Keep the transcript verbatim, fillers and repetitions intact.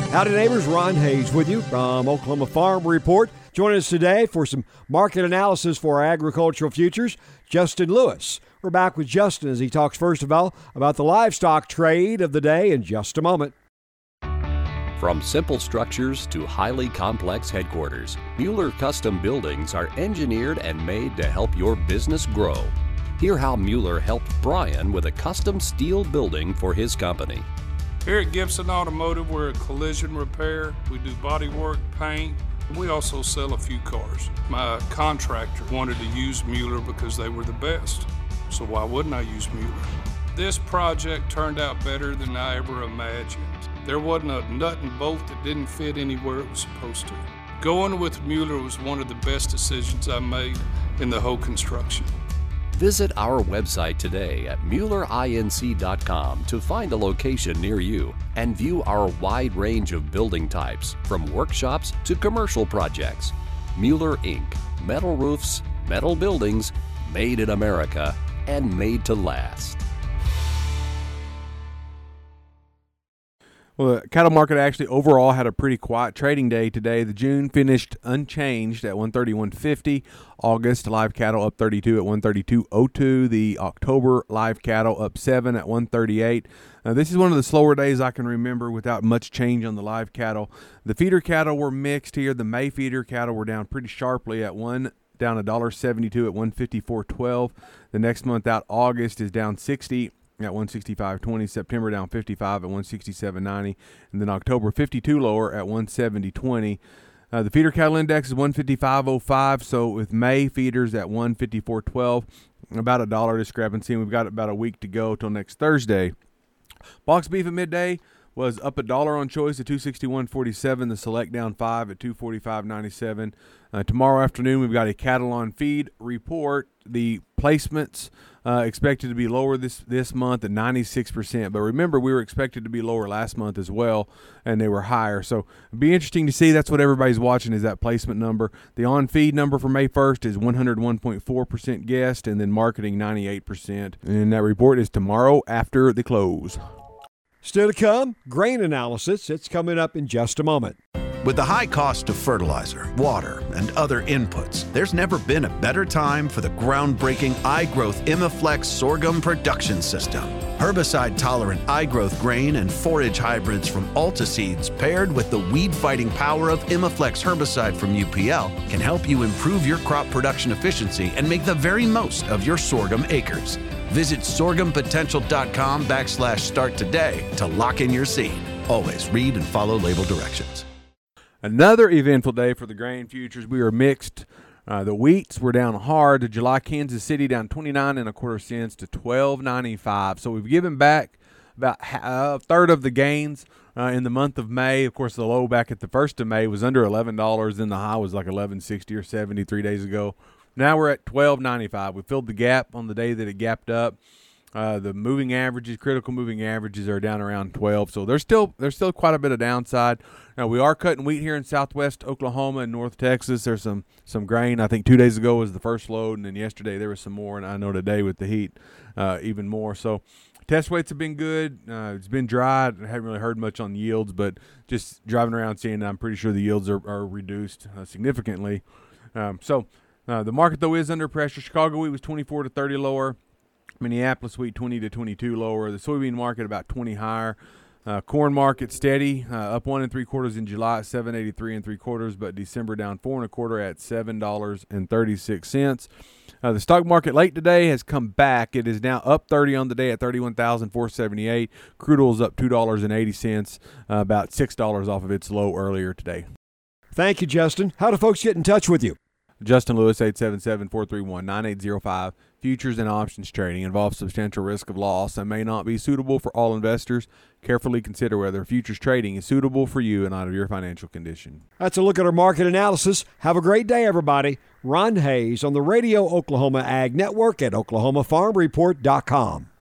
Howdy neighbors, Ron Hayes with you from Oklahoma Farm Report. Joining us today for some market analysis for our agricultural futures, Justin Lewis. We're back with Justin as he talks first of all about the livestock trade of the day in just a moment. From simple structures to highly complex headquarters, Mueller Custom Buildings are engineered and made to help your business grow. Hear how Mueller helped Brian with a custom steel building for his company. Here at Gibson Automotive, we're a collision repair. We do body work, paint. We also sell a few cars. My contractor wanted to use Mueller because they were the best. So why wouldn't I use Mueller? This project turned out better than I ever imagined. There wasn't a nut and bolt that didn't fit anywhere it was supposed to. Going with Mueller was one of the best decisions I made in the whole construction. Visit our website today at Mueller Inc dot com to find a location near you and view our wide range of building types, from workshops to commercial projects. Mueller Incorporated. Metal roofs, metal buildings, made in America, and made to last. Well, the cattle market actually overall had a pretty quiet trading day today. The June finished unchanged at one thirty-one fifty. August live cattle up thirty-two at one thirty-two oh two. The October live cattle up seven at one thirty-eight. Now, this is one of the slower days I can remember without much change on the live cattle. The feeder cattle were mixed here. The May feeder cattle were down pretty sharply at one down one dollar seventy-two at one fifty-four twelve. The next month out, August, is down sixty at one sixty-five twenty. September down fifty-five at one sixty-seven ninety. And then October fifty-two lower at one seventy twenty. Uh, the feeder cattle index is one fifty-five oh five, so with May feeders at one fifty-four twelve, about a dollar discrepancy, and we've got about a week to go till next Thursday. Box beef at midday was up a dollar on choice at two sixty-one forty-seven. The select down five at two forty-five ninety-seven. Uh, tomorrow afternoon, we've got a cattle on feed report. The placements uh, expected to be lower this, this month at ninety-six percent. But remember, we were expected to be lower last month as well, and they were higher. So it'll be interesting to see. That's what everybody's watching, is that placement number. The on-feed number for May first is one hundred one point four percent guessed, and then marketing ninety-eight percent. And that report is tomorrow after the close. Still to come, grain analysis. It's coming up in just a moment. With the high cost of fertilizer, water, and other inputs, there's never been a better time for the groundbreaking iGrowth Imaflex sorghum production system. Herbicide-tolerant iGrowth grain and forage hybrids from Alta Seeds paired with the weed-fighting power of Imaflex herbicide from U P L can help you improve your crop production efficiency and make the very most of your sorghum acres. Visit sorghumpotential.com backslash start today to lock in your seed. Always read and follow label directions. Another eventful day for the grain futures. We were mixed. Uh, the wheats were down hard. The July Kansas City down twenty-nine and a quarter cents to twelve ninety-five. So we've given back about a third of the gains uh, in the month of May. Of course, the low back at the first of May was under eleven dollars. Then the high was like eleven sixty or seventy three days ago. Now we're at twelve ninety-five. We filled the gap on the day that it gapped up. Uh, the moving averages, critical moving averages, are down around twelve. So there's still there's still quite a bit of downside. Now, we are cutting wheat here in southwest Oklahoma and north Texas. There's some some grain. I think two days ago was the first load, and then yesterday there was some more, and I know today with the heat uh, even more. So test weights have been good. Uh, it's been dry. I haven't really heard much on yields, but just driving around seeing, I'm pretty sure the yields are, are reduced uh, significantly. Um, so uh, the market, though, is under pressure. Chicago wheat was twenty-four to thirty lower. Minneapolis wheat twenty to twenty-two lower. The soybean market about twenty higher. Uh, corn market steady, uh, up one and three quarters in July at seven eighty-three and three quarters, but December down four and a quarter at seven dollars and thirty-six cents. Uh, the stock market late today has come back. It is now up thirty on the day at thirty-one thousand four hundred seventy-eight. Crude oil is up two dollars and eighty cents, uh, about six dollars off of its low earlier today. Thank you, Justin. How do folks get in touch with you? Justin Lewis, eight seven seven, four three one, nine eight zero five. Futures and options trading involves substantial risk of loss and may not be suitable for all investors. Carefully consider whether futures trading is suitable for you and out of your financial condition. That's a look at our market analysis. Have a great day, everybody. Ron Hayes on the Radio Oklahoma Ag Network at oklahoma farm report dot com.